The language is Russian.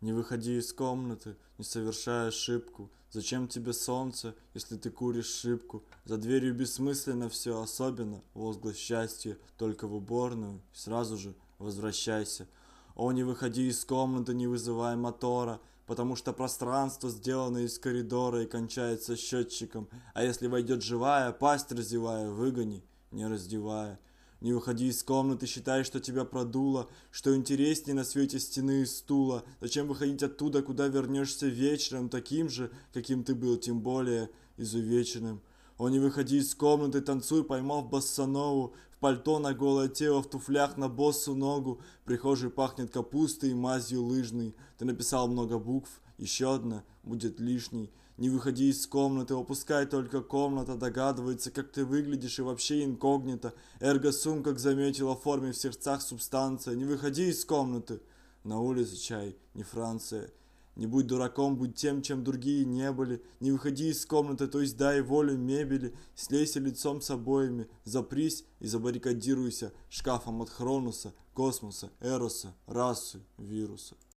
Не выходи из комнаты, не совершай ошибку. Зачем тебе солнце, если ты куришь шибку? За дверью бессмысленно все, особенно возглас счастья. Только в уборную и сразу же возвращайся. О, не выходи из комнаты, не вызывай мотора, потому что пространство сделано из коридора и кончается счетчиком. А если войдет живая, пасть разевая, выгони, не раздевая. Не выходи из комнаты, считай, что тебя продуло, что интереснее на свете стены и стула. Зачем выходить оттуда, куда вернешься вечером, таким же, каким ты был, тем более изувеченным? О, не выходи из комнаты, танцуй, поймав боссанову, в пальто на голое тело, в туфлях на боссу ногу. В прихожей пахнет капустой и мазью лыжной. Ты написал много букв, еще одна будет лишней. Не выходи из комнаты, опускай только комната, догадывается, как ты выглядишь и вообще инкогнито. Эрго-сум, как заметила, в форме в сердцах субстанция. Не выходи из комнаты. На улице чай, не Франция. Не будь дураком, будь тем, чем другие не были. Не выходи из комнаты, то есть дай волю мебели. Слейся лицом с обоями, запрись и забаррикадируйся шкафом от Хронуса, космоса, Эроса, расы, вируса.